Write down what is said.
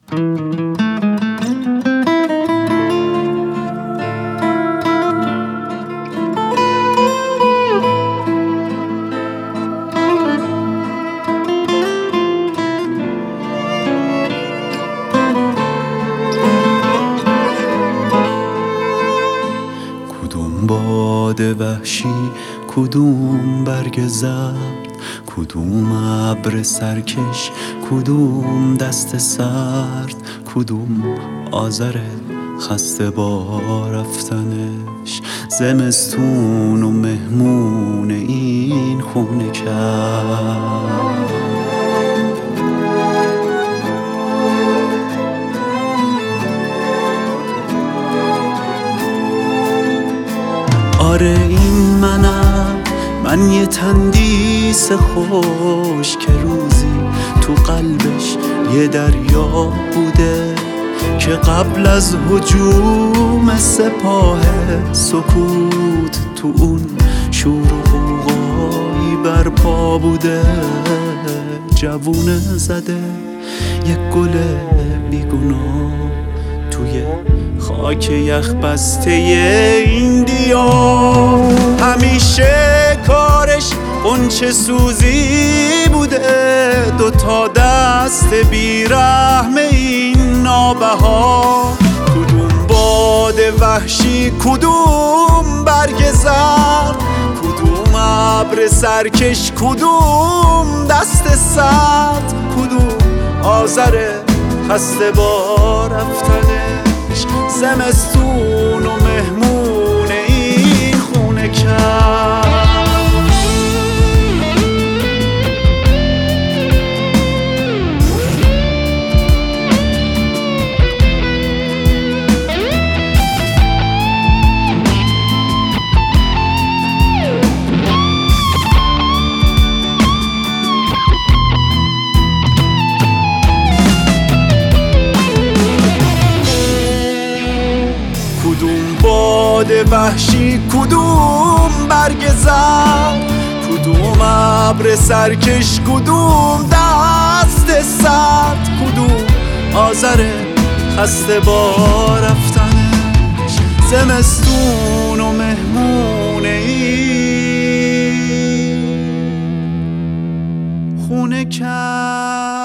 کدوم باد وحشی، کدوم برگ زرد، کدوم ابر سرکش، کدوم دست سرد، کدوم آذر خسته با رفتنش، زمستون و مهمون این خونه کرد. آره این من یه تندیس خوش که روزی تو قلبش یه دریا بوده، که قبل از هجوم سپاه سکوت تو اون شور و غوغایی برپا بوده. جوونه زده یک گل بیگناه توی خاک یخ بسته این دیار. همیشه کارش غنچه سوزی بوده، دوتا دست بیرحم این نابهار. کدوم باد وحشی، کدوم برگ زرد، کدوم ابر سرکش، کدوم دست سرد، کدوم آذر خسته با رفتنش، زمستون و مهمون این خونه کرد. کدوم باد وحشی، کدوم برگ زرد، کدوم ابر سرکش، کدوم دست سرد، کدوم آذر خسته با رفتنش، زمستون و مهمون این خونه کرد.